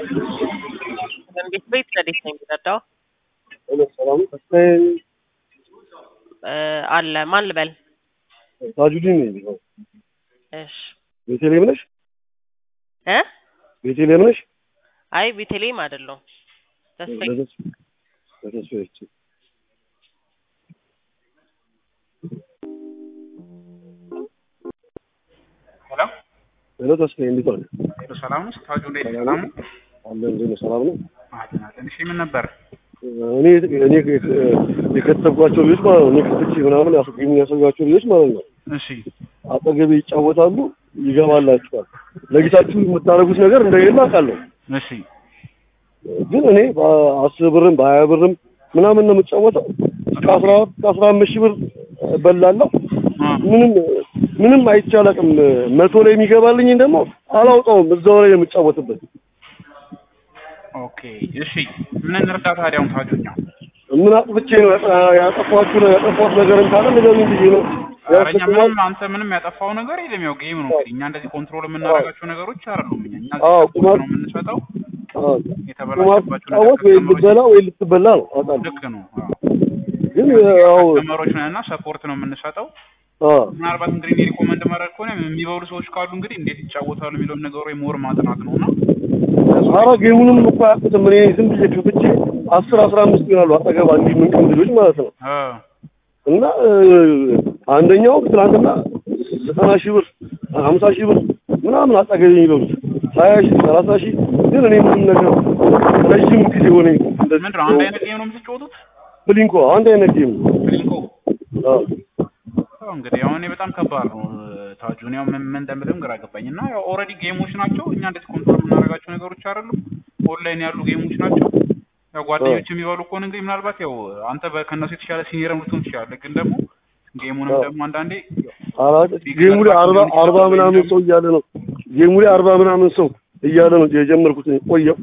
እንዴት ቤት ለዴት ነው የሚረዳው? ሰላም ተስፋዬ አለ ማን ልበል? ታጁዲን ነኝ። እሺ ቤተልሔም ነሽ? እ ቤተልሔም ነሽ? አይ ቤተልሔም አይደለሁም። ተስፋዬ ተስፋዬ ሄሎ ተስፋዬ እንዴት ዋልክ? ሰላም ነው። ታጁ እንዴት ሰላም ነው? እንዴት ሰላም ነው? እሺ ምን ነበር? እኔ የከተብኳቸው ልጆች ማለት ነው። እኔ ከፍቼ ምናምን የሚያሳዩዋቸው ልጆች ማለት ነው። እሺ አጠገቤ ይጫወታሉ፣ ይገባላችኋል። ለጌታችሁ የምታደርጉት ነገር እንደሌለ አውቃለሁ። እሺ ግን እኔ በ10 ብርም በ20 ብርም ምናምን ነው የምጫወተው። ከ15 ሺህ ብር በላለሁ። ምንም አይቻልም። 100 ላይ የሚገባልኝ ደግሞ አላውጣውም። እዛው ላይ የምጫወትበት። ኦኬ እሺ ምን እንርዳ ታዲያ? ታጁኛ ምን አጥፍቼ ነው ያጠፋሁት ነገር እንታለ ነገር ምን ብዬ ነው? አረኛ ምንም አንተ ምንም ያጠፋው ነገር የለም። ያው ጌም ነው እንግዲህ እኛ እንደዚህ ኮንትሮል የምናደርጋቸው ነገሮች አይደሉም። እኛ ቁማር ነው የምንሰጠው። የተበላሸባቸው ነገር ወይ ልትበላ ወይ ልትበላ ነው። ልክ ነው። ግን ያው ተመሮች ነንና ሰፖርት ነው የምንሰጠው። ምናልባት እንግዲህ እኔ ሪኮመንድ ማድረግ ከሆነ የሚበሉ ሰዎች ካሉ እንግዲህ እንዴት ይጫወታሉ የሚለውን ነገር ወይ ሞር ማጥናት ነውና ኧረ ጌሙንም እኮ አያውቁትም። እኔ ዝም ብዬ ከፍቼ 10-15 ይሆናሉ አጠገባ እንዲህ ምን ቀን ልጆች ማለት ነው። እና አንደኛው ትናንትና 90 ሺህ ብር 50 ሺህ ብር ምናምን አጠገቤ ይሉት 20 ሺህ 30 ሺህ ግን እኔ ምንም ነገር ረጅም ጊዜ ሆነኝ። ምንድን ነው አንድ አይነት ጌም ነው የምትጫወቱት? ብሊንኮ አንድ አይነት ጌም ነው። ብሊንኮ እንግዲህ ያው እኔ በጣም ከባድ ነው ታጁን ያው ምን እንደምልም ግራ ገባኝ። እና ያው ኦልሬዲ ጌሞች ናቸው። እኛ እንዴት ኮንትሮል የምናደርጋቸው ነገሮች አይደሉም። ኦንላይን ያሉ ጌሞች ናቸው። ያው ጓደኞች የሚበሉ ከሆነ እንግዲህ ምናልባት ያው አንተ ከነሱ የተሻለ ሲኒየርም ልትሆን ትችላለህ። ግን ደግሞ ጌሙንም ደግሞ አንዳንዴ ጌሙ ላይ 40 ምናምን ሰው እያለ ነው። ጌሙ ላይ 40 ምናምን ሰው እያለ ነው የጀመርኩት። ቆየው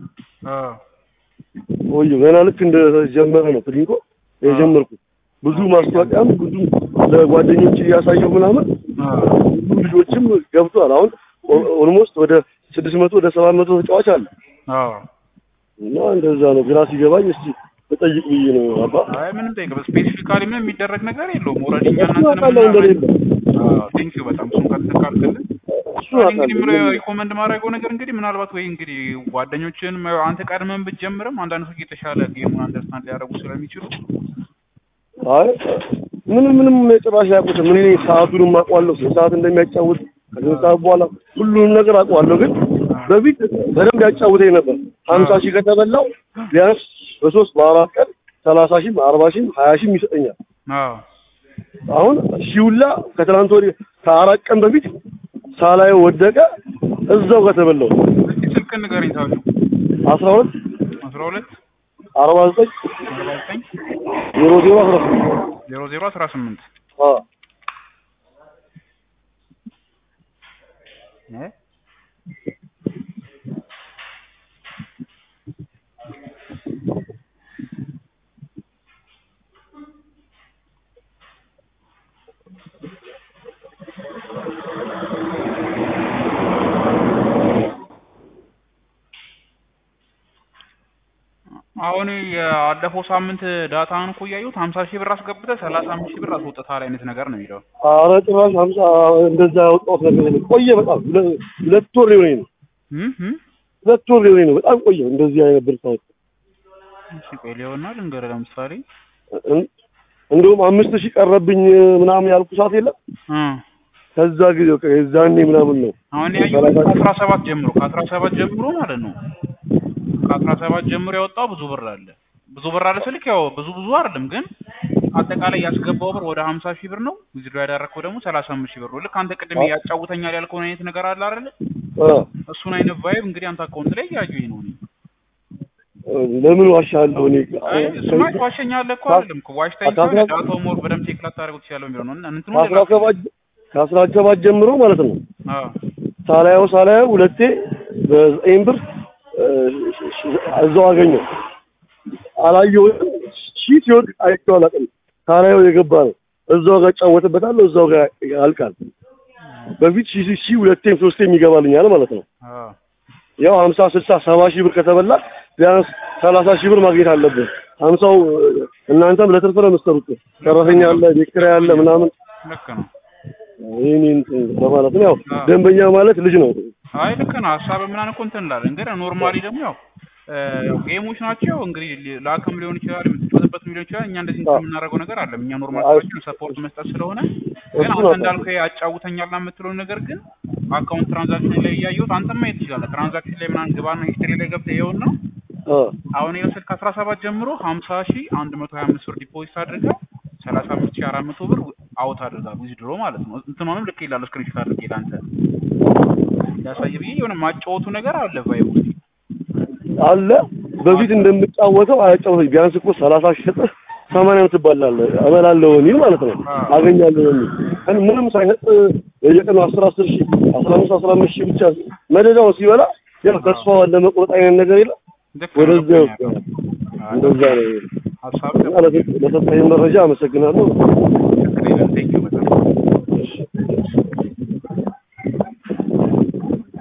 ገና ልክ እንደጀመረ ነው ብሊንኮ የጀመርኩት። ብዙ ማስታወቂያም ብዙ ለጓደኞች እያሳየሁ ምናምን ብዙ ልጆችም ገብቷል። አሁን ኦልሞስት ወደ 600 ወደ 700 ተጫዋች አለ። እና እንደዛ ነው። ግራ ሲገባኝ እስቲ በጠይቅ ብዬ ነው አባ። አይ ምንም ጠይቅ። ስፔሲፊካሊ ምንም የሚደረግ ነገር የለውም። ኦልሬዲ እኛ እናንተንም ቴንክ ዩ በጣም እሱን ከተካልከልን እንግዲህ ሪኮመንድ ማድረገው ነገር እንግዲህ ምናልባት ወይ እንግዲህ ጓደኞችን አንተ ቀድመን ብትጀምርም አንዳንድ ሰዎች የተሻለ ጌሙን አንደርስታንድ ሊያደርጉ ስለሚችሉ አይ ምንም ጭራሽ አያውቁትም። እኔ ሰዓቱንም አውቀዋለሁ፣ ሰዓት እንደሚያጫውት ከሰዓት በኋላ ሁሉንም ነገር አውቀዋለሁ። ግን በፊት በደንብ ያጫውተኝ ነበር። 50 ሺህ ከተበላው ቢያንስ በ3 በ4 ቀን 30 ሺህ 40 ሺህ 20 ሺህ ይሰጠኛል። አሁን ሺውላ ከትላንት ወዲህ ከ4 ቀን በፊት ሳላይ ወደቀ እዛው ከተበላው። ስልክ ንገረኝ ታውቁ 12 49 0018 አሁን ያለፈው ሳምንት ዳታን እኮ ያዩት 50 ሺህ ብር አስገብተህ 35 ሺህ ብር አስወጥተሃል አይነት ነገር ነው የሚለው። ኧረ ጭራሽ 50 እንደዛ ያወጣሁት ነገር የለም። ቆየ በጣም 2 ወር ሊሆነኝ ነው። 2 ወር ሊሆነኝ ነው። በጣም ቆየ እንደዚህ አይነት ብር ሳወጣ። እሺ ቆይ ሊሆናል እንገረህ ለምሳሌ እንደውም 5000 ቀረብኝ ምናምን ያልኩ ሰዓት የለም። ከዛ ጊዜ ከዛኔ ምናምን ነው አሁን ያየሁት ከ17 ጀምሮ ማለት ነው። ከ17 ጀምሮ ያወጣው ብዙ ብር አለ ስልክ ያው ብዙ አይደለም። ግን አጠቃላይ ያስገባው ብር ወደ 50 ሺህ ብር ነው። ዊዝድሮ ያደረከው ደግሞ 35 ሺህ ብር ነው። ልክ አንተ ቅድም ያጫውተኛል ያልከው አይነት ነገር አለ አይደል? እሱን አይነት ቫይብ እንግዲህ አንተ አካውንት ላይ ያዩኝ ነው። ለምን ዋሻለሁ? እኔ እሱማ ዋሸኛለህ እኮ አይደለም እኮ ዋሽታኝ ሳይሆን ዳታው ሞር በደምብ ቼክ ላታደርጉት ይችላል የሚለው ነው። እና እንትኑ ከ17 ጀምሮ ማለት ነው። ሳላየው ሁለቴ በ9 ብር እዛው አገኘው። አላየሁትም። ሺት ይወድ አይቼው አላውቅም። ሳላየው የገባ ነው። እዛው ጋር ጫወትበታለሁ፣ እዛው ጋር ያልቃል። በፊት ሺ ሁለቴም ሶስቴም ይገባልኛል ማለት ነው። ያው 50 60 70 ሺህ ብር ከተበላ ቢያንስ 30 ሺህ ብር ማግኘት አለብን። 50ው እናንተም ለትርፍ ነው የምትሰሩት። ሰራተኛ አለ፣ ቤት ኪራይ አለ ምናምን። ልክ ነው። ይሄን ለማለት ነው። ያው ደንበኛ ማለት ልጅ ነው። አይ ልክ ነው። ሀሳብ ምናምን እኮ እንትን እንላለን። ግን ኖርማሊ ደግሞ ያው ጌሞች ናቸው እንግዲህ ለአቅም ሊሆን ይችላል፣ የምትጫወትበት ሊሆን ይችላል። እኛ እንደዚህ የምናደርገው ነገር አለ። እኛ ኖርማል ሰዎችን ሰፖርት መስጠት ስለሆነ ግን አንተ እንዳልከው ያጫውተኛል የምትለው ነገር ግን አካውንት ትራንዛክሽን ላይ እያየሁት አንተም ማየት ትችላለህ። ትራንዛክሽን ላይ ምናምን ግባና ሂስትሪ ላይ ገብተህ ይኸውና አሁን የወሰድክ ከ17 ጀምሮ 50125 ብር ዲፖዚት አድርገህ 35400 ብር አውት አድርጋ ዊዝድሮ ማለት ነው። እንትኑንም ልክ ይላል ስክሪንሾት አድርጌ ላንተ ያሳይ ብዬ የሆነ ማጫወቱ ነገር አለ ቫይቡ አለ። በፊት እንደምጫወተው አያጫውተኝ ቢያንስ እኮ 30 ሺህ ሰጠህ 80 ትባላለህ አበላለሁ የሚል ማለት ነው። አገኛለሁ የሚል ግን ምንም ሳይሰጥ የቀኑ 10 ሺህ 15 ሺህ ብቻ መደዳው ሲበላ ያው ተስፋው ለመቁረጥ አይነት ነገር የለም። ወደዚያው እንደዛ ነው ሀሳብ። ለተሰጠኝ መረጃ አመሰግናለሁ።